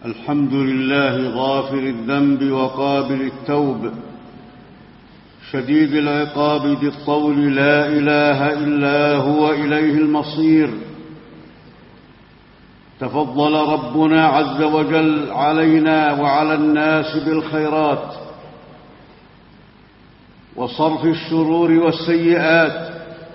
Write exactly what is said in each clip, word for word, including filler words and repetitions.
الحمد لله غافر الذنب وقابل التوب شديد العقاب ذي الطول لا إله إلا هو إليه المصير. تفضل ربنا عز وجل علينا وعلى الناس بالخيرات وصرف الشرور والسيئات.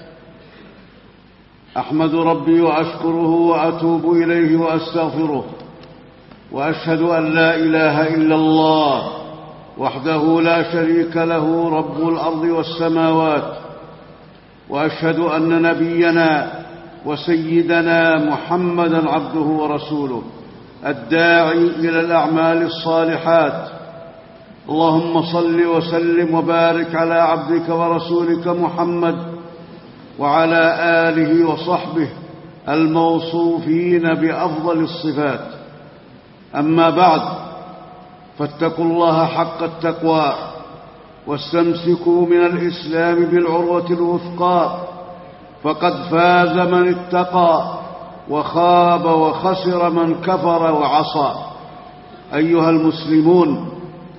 أحمد ربي وأشكره وأتوب إليه وأستغفره، وأشهد أن لا إله إلا الله وحده لا شريك له رب الأرض والسماوات، وأشهد أن نبينا وسيدنا محمدًا عبده ورسوله الداعي إلى الأعمال الصالحات. اللهم صل وسلم وبارك على عبدك ورسولك محمد وعلى آله وصحبه الموصوفين بأفضل الصفات. أما بعد، فاتقوا الله حق التقوى واستمسكوا من الإسلام بالعروة الوثقى، فقد فاز من اتقى وخاب وخسر من كفر وعصى. أيها المسلمون،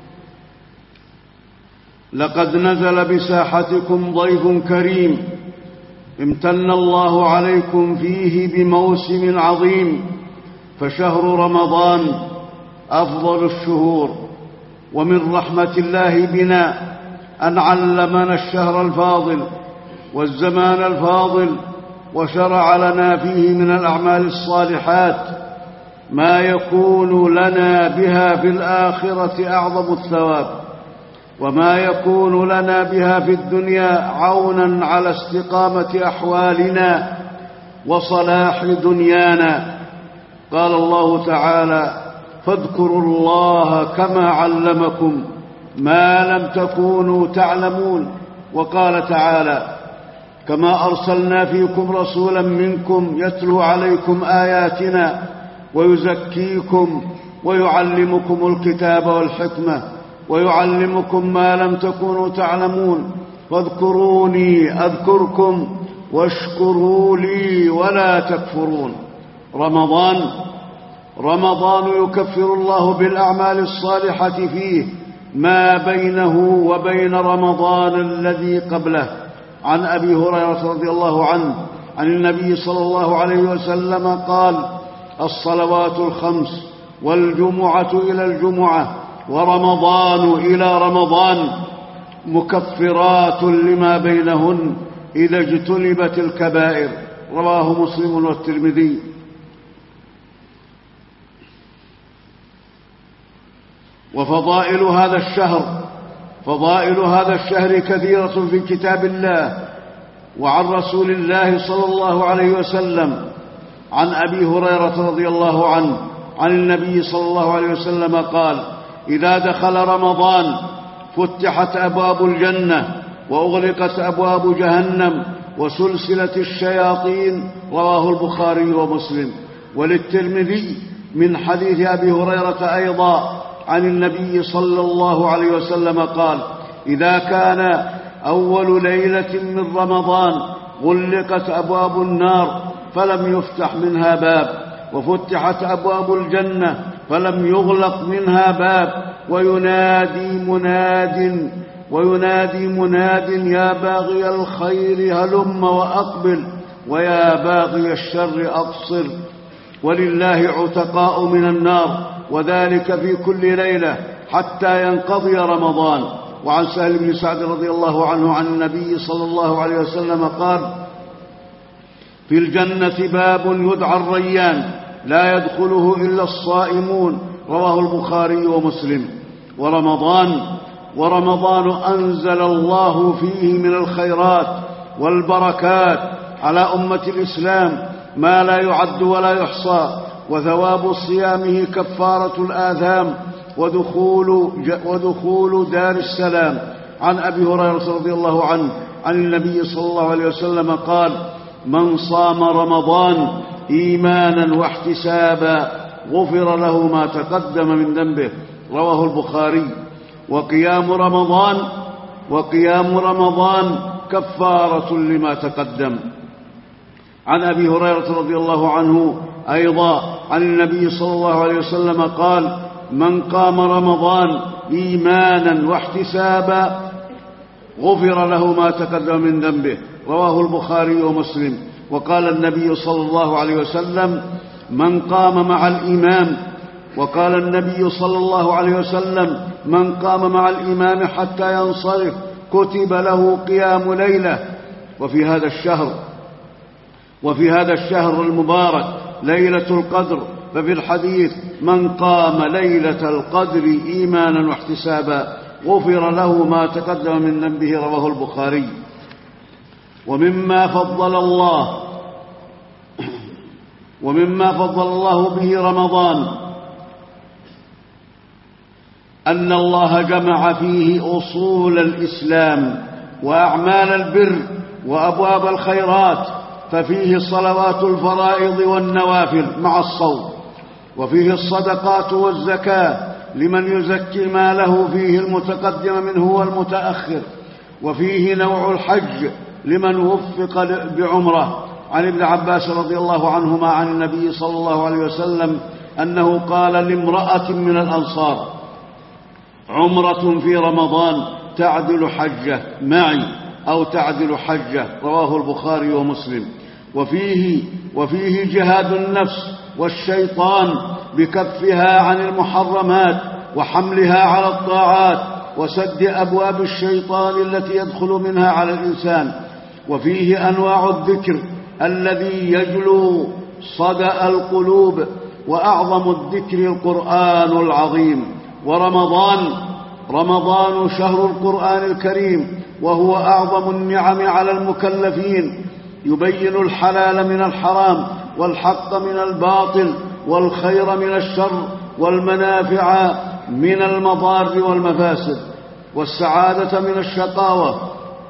لقد نزل بساحتكم ضيف كريم امتن الله عليكم فيه بموسم عظيم، فشهر رمضان أفضل الشهور، ومن رحمة الله بنا أن علمنا الشهر الفاضل والزمان الفاضل، وشرع لنا فيه من الأعمال الصالحات ما يكون لنا بها في الآخرة أعظم الثواب، وما يكون لنا بها في الدنيا عونا على استقامة أحوالنا وصلاح دنيانا. قال الله تعالى: فاذكروا الله كما علمكم ما لم تكونوا تعلمون. وقال تعالى: كما أرسلنا فيكم رسولا منكم يتلو عليكم آياتنا ويزكيكم ويعلمكم الكتاب والحكمة ويعلمكم ما لم تكونوا تعلمون. فاذكروني أذكركم واشكروا لي ولا تكفرون. رمضان رمضان يكفر الله بالأعمال الصالحة فيه ما بينه وبين رمضان الذي قبله. عن أبي هريرة رضي الله عنه عن النبي صلى الله عليه وسلم قال: الصلوات الخمس والجمعة إلى الجمعة ورمضان إلى رمضان مكفرات لما بينهن إذا اجتنبت الكبائر. رواه مسلم والترمذي. وفضائل هذا الشهر فضائل هذا الشهر كثيرة في كتاب الله وعن رسول الله صلى الله عليه وسلم. عن أبي هريرة رضي الله عنه عن النبي صلى الله عليه وسلم قال: إذا دخل رمضان فتحت أبواب الجنة وأغلقت أبواب جهنم وسلسلة الشياطين. رواه البخاري ومسلم. وللترمذي من حديث أبي هريرة أيضا عن النبي صلى الله عليه وسلم قال: إذا كان أول ليلة من رمضان غلقت أبواب النار فلم يفتح منها باب، وفتحت أبواب الجنة فلم يغلق منها باب، وينادي مناد وينادي مناد يا باغي الخير هلم وأقبل، ويا باغي الشر أقصر. ولله عتقاء من النار، وذلك في كل ليلة حتى ينقضي رمضان. وعن سهل بن سعد رضي الله عنه عن النبي صلى الله عليه وسلم قال: في الجنة باب يدعى الريان لا يدخله إلا الصائمون. رواه البخاري ومسلم. ورمضان ورمضان أنزل الله فيه من الخيرات والبركات على أمة الإسلام ما لا يعد ولا يحصى، وثواب صيامه كفارة الآثام ودخول, ودخول دار السلام. عن أبي هريرة رضي الله عنه عن النبي صلى الله عليه وسلم قال: من صام رمضان إيمانا واحتسابا غفر له ما تقدم من ذنبه. رواه البخاري. وقيام رمضان وقيام رمضان كفارة لما تقدم. عن أبي هريرة رضي الله عنه أيضا عن النبي صلى الله عليه وسلم قال: من قام رمضان إيمانا واحتسابا غفر له ما تقدم من ذنبه، رواه البخاري ومسلم. وقال النبي صلى الله عليه وسلم: من قام مع الإمام وقال النبي صلى الله عليه وسلم: من قام مع الإمام حتى ينصرف كتب له قيام ليلة. وفي هذا الشهر وفي هذا الشهر المبارك ليلة القدر، ففي الحديث: من قام ليلة القدر إيمانا واحتسابا غفر له ما تقدم من ذنبه، رواه البخاري. ومما فضل الله ومما فضل الله به رمضان أن الله جمع فيه أصول الإسلام وأعمال البر وأبواب الخيرات، ففيه صلوات الفرائض والنوافل مع الصوم، وفيه الصدقات والزكاة لمن يزكي ماله فيه المتقدم منه والمتأخر، وفيه نوع الحج لمن وفق بعمره. عن ابن عباس رضي الله عنهما عن النبي صلى الله عليه وسلم أنه قال لامرأة من الأنصار: عمرة في رمضان تعدل حجة معي أو تعدل حجة، رواه البخاري ومسلم. وفيه, وفيه جهاد النفس والشيطان بكفها عن المحرمات وحملها على الطاعات وسد أبواب الشيطان التي يدخل منها على الإنسان. وفيه أنواع الذكر الذي يجلو صدأ القلوب، وأعظم الذكر القرآن العظيم. ورمضان رمضان شهر القرآن الكريم، وهو أعظم النعم على المكلفين، يبين الحلال من الحرام والحق من الباطل والخير من الشر والمنافع من المضار والمفاسد والسعادة من الشقاوة،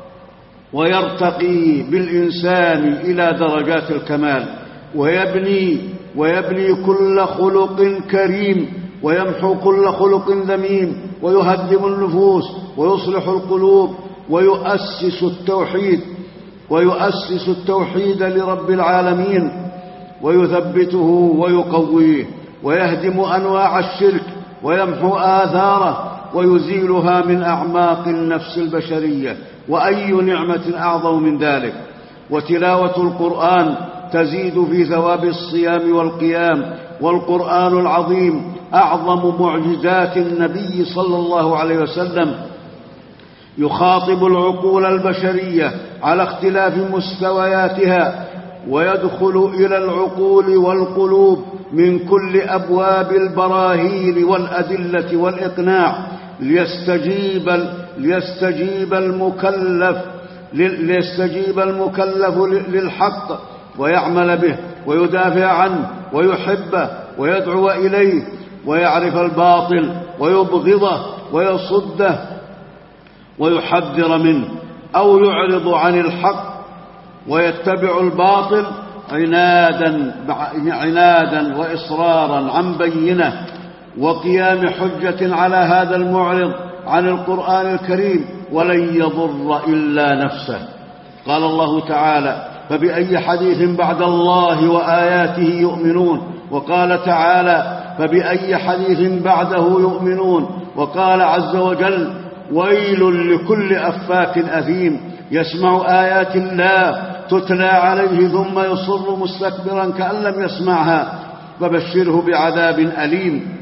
ويرتقي بالإنسان إلى درجات الكمال، ويبني, ويبني كل خلق كريم، ويمحو كل خلق ذميم، ويهدم النفوس ويصلح القلوب، ويؤسس التوحيد ويؤسس التوحيد لرب العالمين، ويثبته ويقويه، ويهدم أنواع الشرك ويمحو آثاره ويزيلها من أعماق النفس البشرية. وأي نعمة أعظم من ذلك؟ وتلاوة القرآن تزيد في ثواب الصيام والقيام. والقرآن العظيم أعظم معجزات النبي صلى الله عليه وسلم، يخاطب العقول البشرية على اختلاف مستوياتها، ويدخل إلى العقول والقلوب من كل أبواب البراهين والأدلة والإقناع، ليستجيب ليستجيب المكلف ليستجيب المكلف للحق ويعمل به ويدافع عنه ويحبه ويدعو إليه، ويعرف الباطل ويبغضه ويصده ويحذر منه، أو يعرض عن الحق ويتبع الباطل عنادا عنادا وإصرارا عن بينه وقيام حجة على هذا المعرض عن القرآن الكريم، ولن يضر إلا نفسه. قال الله تعالى: فبأي حديث بعد الله وآياته يؤمنون. وقال تعالى: فبأي حديث بعده يؤمنون. وقال عز وجل: ويل لكل أفاك أثيم يسمع آيات الله تتلى عليه ثم يصر مستكبرا كأن لم يسمعها، فبشره بعذاب أليم.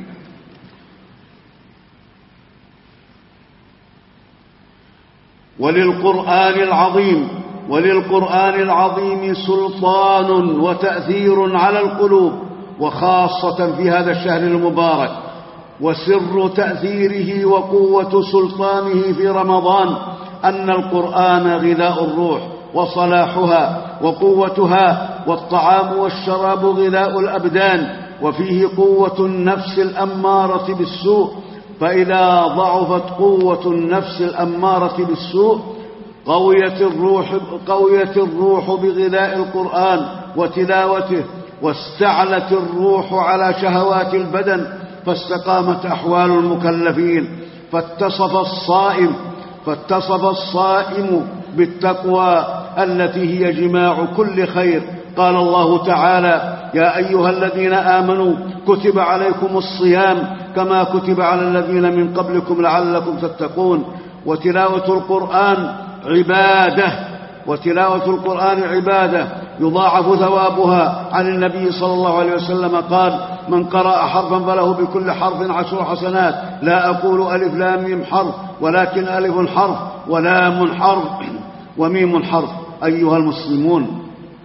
وللقرآن العظيم وللقرآن العظيم سلطان وتأثير على القلوب، وخاصة في هذا الشهر المبارك. وسر تأثيره وقوة سلطانه في رمضان أن القرآن غذاء الروح وصلاحها وقوتها، والطعام والشراب غذاء الأبدان، وفيه قوة النفس الأمارة بالسوء. فإذا ضعفت قوة النفس الأمارة بالسوء قويت الروح, قويت الروح بغذاء القرآن وتلاوته، واستعلت الروح على شهوات البدن، فاستقامت أحوال المكلفين. فاتصف الصائم فاتصف الصائم بالتقوى التي هي جماع كل خير، قال الله تعالى: يا أيها الذين آمنوا كتب عليكم الصيام كما كتب على الذين من قبلكم لعلكم تتقون. وتلاوة القرآن عبادة وتلاوة القرآن عبادة يضاعف ثوابها. عن النبي صلى الله عليه وسلم قال: من قرأ حرفا فله بكل حرف عشر حسنات. لا أقول ألف لام ميم حرف، ولكن ألف حرف ولام حرف وميم حرف. أيها المسلمون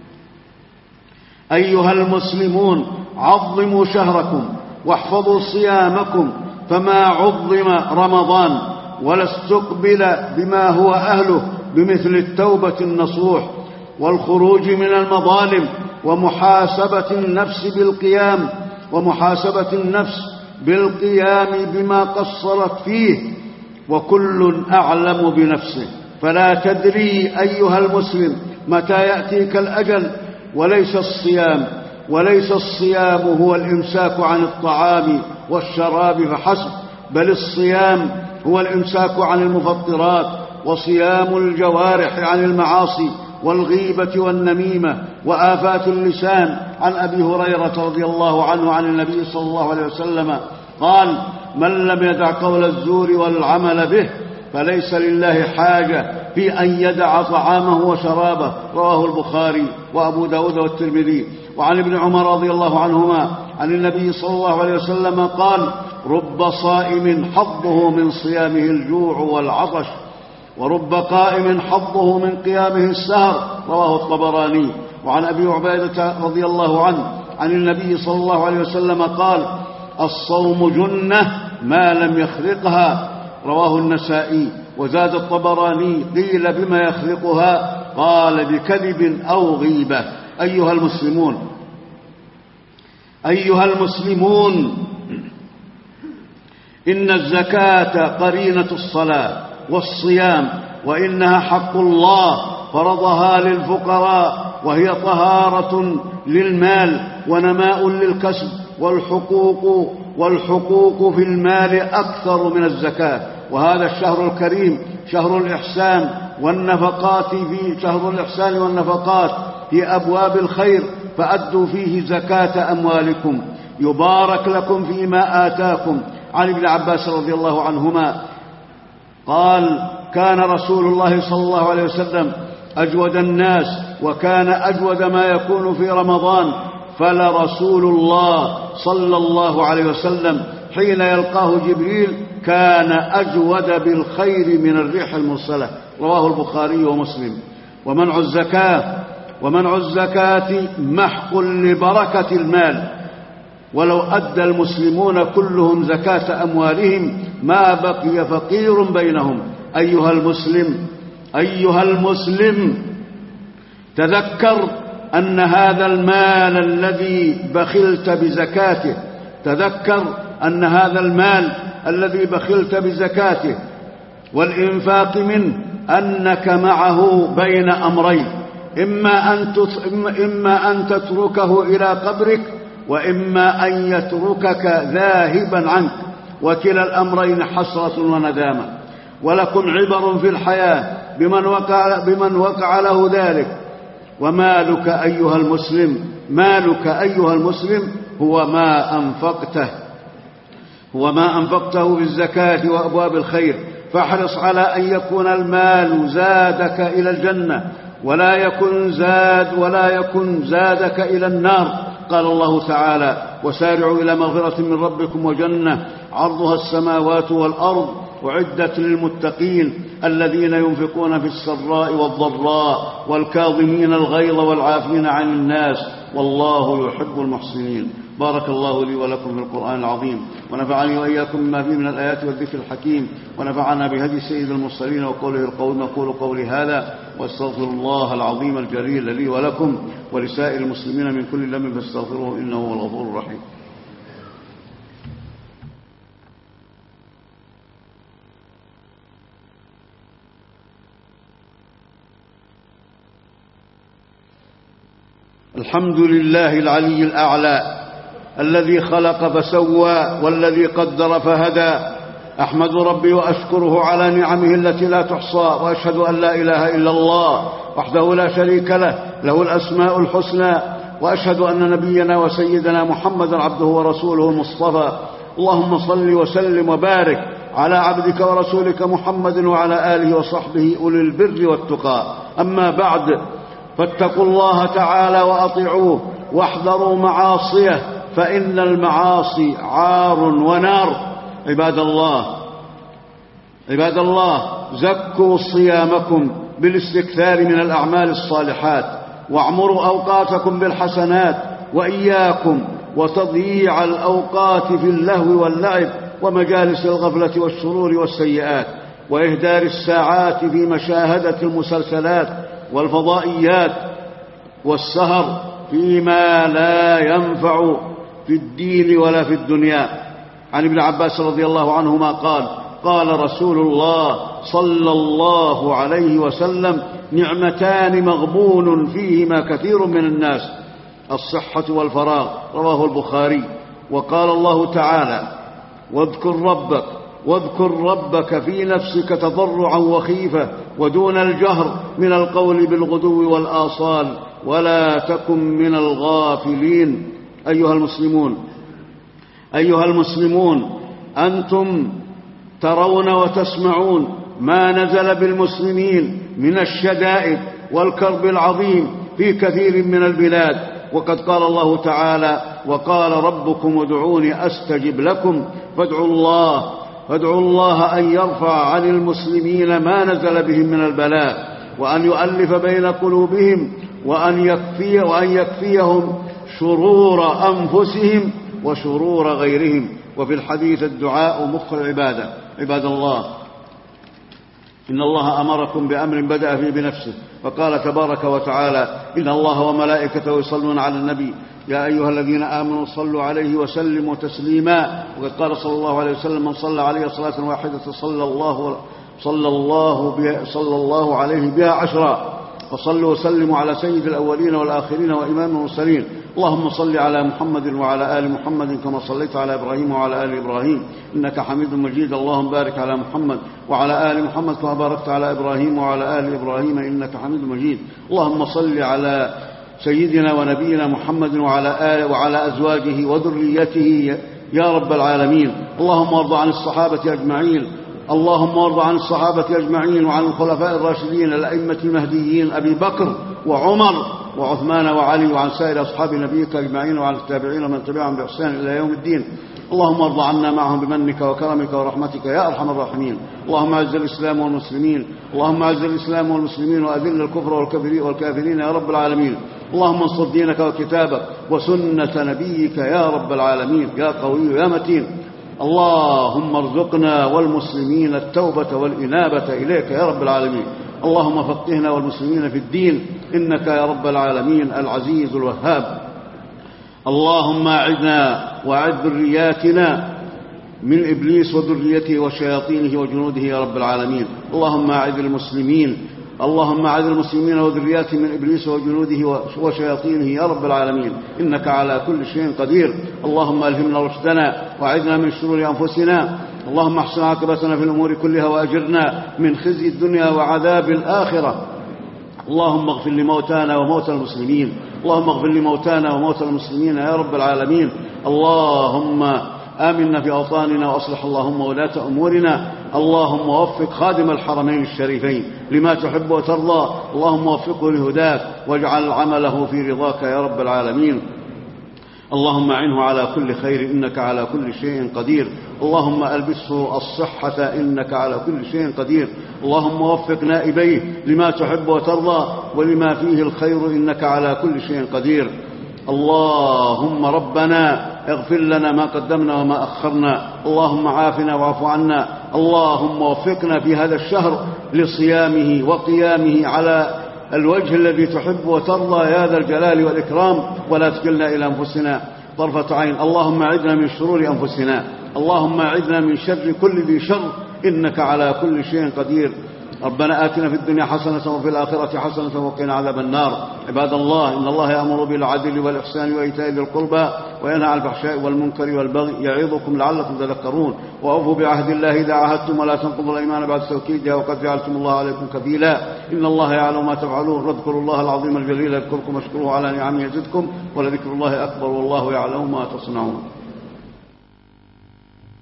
أيها المسلمون عظموا شهركم واحفظوا صيامكم، فما عظم رمضان ولا استقبل بما هو أهله بمثل التوبة النصوح والخروج من المظالم ومحاسبة النفس بالقيام ومحاسبة النفس بالقيام بما قصرت فيه، وكل أعلم بنفسه. فلا تدري أيها المسلم متى يأتيك الأجل. وليس الصيام وليس الصيام هو الإمساك عن الطعام والشراب فحسب، بل الصيام هو الإمساك عن المفطرات، وصيام الجوارح عن المعاصي والغيبة والنميمة وآفات اللسان. عن أبي هريرة رضي الله عنه عن النبي صلى الله عليه وسلم قال: من لم يدع قول الزور والعمل به فليس لله حاجة في أن يدع طعامه وشرابه. رواه البخاري وأبو داود والترمذي. وعن ابن عمر رضي الله عنهما عن النبي صلى الله عليه وسلم قال: رب صائم حظه من صيامه الجوع والعطش، ورب قائم حظه من قيامه السهر. رواه الطبراني. وعن أبي عبيدة رضي الله عنه عن النبي صلى الله عليه وسلم قال: الصوم جنة ما لم يخرقها. رواه النسائي. وزاد الطبراني: قيل بما يخرقها؟ قال: بكذب أو غيبة. أيها المسلمون أيها المسلمون إن الزكاة قرينة الصلاة والصيام، وإنها حق الله فرضها للفقراء، وهي طهارة للمال ونماء للكسب، والحقوق والحقوق في المال أكثر من الزكاة. وهذا الشهر الكريم شهر الإحسان والنفقات في شهر الإحسان والنفقات في أبواب الخير، فأدوا فيه زكاة أموالكم، يبارك لكم فيما آتاكم. عن ابن عباس رضي الله عنهما قال: كان رسول الله صلى الله عليه وسلم أجود الناس، وكان أجود ما يكون في رمضان، فلرسول الله صلى الله عليه وسلم حين يلقاه جبريل كان أجود بالخير من الريح المرسلة. رواه البخاري ومسلم. ومنع الزكاة ومنع الزكاة محق لبركة المال، ولو أدى المسلمون كلهم زكاة أموالهم ما بقي فقير بينهم. أيها المسلم أيها المسلم تذكر أن هذا المال الذي بخلت بزكاته تذكر أن هذا المال الذي بخلت بزكاته والإنفاق منه أنك معه بين أمرين: إما أن إما أن تتركه إلى قبرك، وإما أن يتركك ذاهبا عنك، وكلا الأمرين حسرة وندامة. ولكم عبر في الحياة بمن وقع, بمن وقع له ذلك. ومالك أيها المسلم مالك أيها المسلم هو ما أنفقته هو ما أنفقته بالزكاة وأبواب الخير. فاحرص على أن يكون المال زادك إلى الجنة، ولا يكن زاد ولا يكن زادك إلى النار. قال الله تعالى: وسارعوا إلى مغفرة من ربكم وجنة عرضها السماوات والأرض أعدت للمتقين الذين ينفقون في السراء والضراء والكاظمين الغيظ والعافين عن الناس والله يحب المحسنين. بارك الله لي ولكم في القرآن العظيم، ونفعني وإياكم بما فيه من الآيات والذكر الحكيم، ونفعنا بهدي سيد المرسلين وقوله القويم. أقول قولي هذا واستغفر الله العظيم الجليل لي ولكم ولسائر المسلمين من كل ذنب فاستغفروه إنه هو الغفور الرحيم. الحمد لله العلي الأعلى الذي خلق فسوى والذي قدر فهدى، أحمد ربي وأشكره على نعمه التي لا تحصى، وأشهد أن لا إله إلا الله وحده لا شريك له، له الأسماء الحسنى، وأشهد أن نبينا وسيدنا محمدا عبده ورسوله المصطفى. اللهم صل وسلم وبارك على عبدك ورسولك محمد وعلى آله وصحبه أولي البر والتقى. أما بعد، فاتقوا الله تعالى وأطيعوه واحذروا معاصيه، فإن المعاصي عار ونار. عباد الله عباد الله زكوا صيامكم بالاستكثار من الأعمال الصالحات، واعمروا أوقاتكم بالحسنات، وإياكم وتضييع الأوقات في اللهو واللعب ومجالس الغفلة والشرور والسيئات، وإهدار الساعات في مشاهدة المسلسلات والفضائيات، والسهر فيما لا ينفع في الدين ولا في الدنيا. عن ابن عباس رضي الله عنهما قال: قال رسول الله صلى الله عليه وسلم: نعمتان مغبون فيهما كثير من الناس، الصحة والفراغ. رواه البخاري. وقال الله تعالى: واذكر ربك واذكر ربك في نفسك تضرعا وخيفة ودون الجهر من القول بالغدو والآصال ولا تكن من الغافلين. أيها المسلمون أيها المسلمون أنتم ترون وتسمعون ما نزل بالمسلمين من الشدائد والكرب العظيم في كثير من البلاد، وقد قال الله تعالى: وقال ربكم ادعوني أستجب لكم. فادعوا الله فادعوا الله أن يرفع عن المسلمين ما نزل بهم من البلاء، وأن يؤلف بين قلوبهم، وأن يكفي وأن يكفيهم شرور أنفسهم وشرور غيرهم. وفي الحديث: الدعاء مخ العبادة. عباد الله، إن الله أمركم بأمر بدأ فيه بنفسه، فقال تبارك وتعالى: إن الله وملائكته يصلون على النبي يا أيها الذين آمنوا صلوا عليه وسلموا تسليما. وقد قال صلى الله عليه وسلم: من صلى عليه صلاة واحدة صلى الله صلى الله بها صلى الله عليه بها عشرا. فصلوا وسلموا على سيد الأولين والآخرين وإمام المرسلين. اللهم صل على محمد وعلى آل محمد كما صليت على إبراهيم وعلى آل إبراهيم إنك حميد مجيد. اللهم بارك على محمد وعلى آل محمد كما باركت على إبراهيم وعلى آل إبراهيم إنك حميد مجيد. اللهم صل على سيدنا ونبينا محمد وعلى آله وعلى أزواجه وذريته يا رب العالمين. اللهم وارض عن الصحابة أجمعين اللهم وارض عن الصحابة أجمعين وعن الخلفاء الراشدين الأئمة المهديين أبي بكر وعمر وعثمان وعلي وعن سائر أصحاب نبيك أجمعين وعن التابعين ومن تبعهم بإحسان إلى يوم الدين. اللهم ارض عنا معهم بمنك وكرمك ورحمتك يا أرحم الراحمين. اللهم أعز الإسلام والمسلمين اللهم أعز الإسلام والمسلمين وأذل الكفر والكافرين يا رب العالمين. اللهم انصر دينك وكتابك وسنة نبيك يا رب العالمين يا قوي يا متين. اللهم ارزقنا والمسلمين التوبة والإنابة إليك يا رب العالمين. اللهم فقهنا والمسلمين في الدين إنك يا رب العالمين العزيز الوهاب. اللهم أعذنا وأعذ ذرياتنا من إبليس وذريته وشياطينه وجنوده يا رب العالمين. اللهم أعذ المسلمين اللهم أعذ المسلمين وذرياته من إبليس وجنوده وشياطينه يا رب العالمين إنك على كل شيء قدير. اللهم ألهمنا رشدنا وأعذنا من شرور أنفسنا. اللهم احسن عاقبتنا في الأمور كلها وأجرنا من خزي الدنيا وعذاب الآخرة. اللهم اغفر لموتانا وموتى المسلمين اللهم اغفر لموتانا وموتى المسلمين يا رب العالمين. اللهم آمنا في أوطاننا وأصلح اللهم ولاة أمورنا. اللهم وفق خادم الحرمين الشريفين لما تحب وترضى. اللهم وفقه لهداك واجعل عمله في رضاك يا رب العالمين. اللهم أعنه على كل خير إنك على كل شيء قدير. اللهم ألبسه الصحة إنك على كل شيء قدير. اللهم وفق نائبيه لما تحب وترضى ولما فيه الخير إنك على كل شيء قدير. اللهم ربنا اغفر لنا ما قدمنا وما أخرنا. اللهم عافنا واعف عنا. اللهم وفقنا في هذا الشهر لصيامه وقيامه على الوجه الذي تحب وترضى يا ذا الجلال والإكرام، ولا تكلنا إلى أنفسنا طرفة عين. اللهم أعذنا من شرور أنفسنا اللهم أعذنا من شر كل ذي شر إنك على كل شيء قدير. ربنا آتنا في الدنيا حسنة وفي الآخرة حسنة وقنا عذاب النار. عباد الله، إن الله يأمر بالعدل والإحسان وإيتاء ذي القربى وينهى عن الفحشاء والمنكر والبغي يعظكم لعلكم تذكرون. وأوفوا بعهد الله إذا عاهدتم ولا تنقضوا الأيمان بعد توكيدها وقد جعلتم الله عليكم كفيلا. إن الله يعلم ما تفعلون. واذكروا الله العظيم الجليل يذكركم واشكروه على نعمه يزدكم ولذكر الله أكبر والله يعلم ما تصنعون.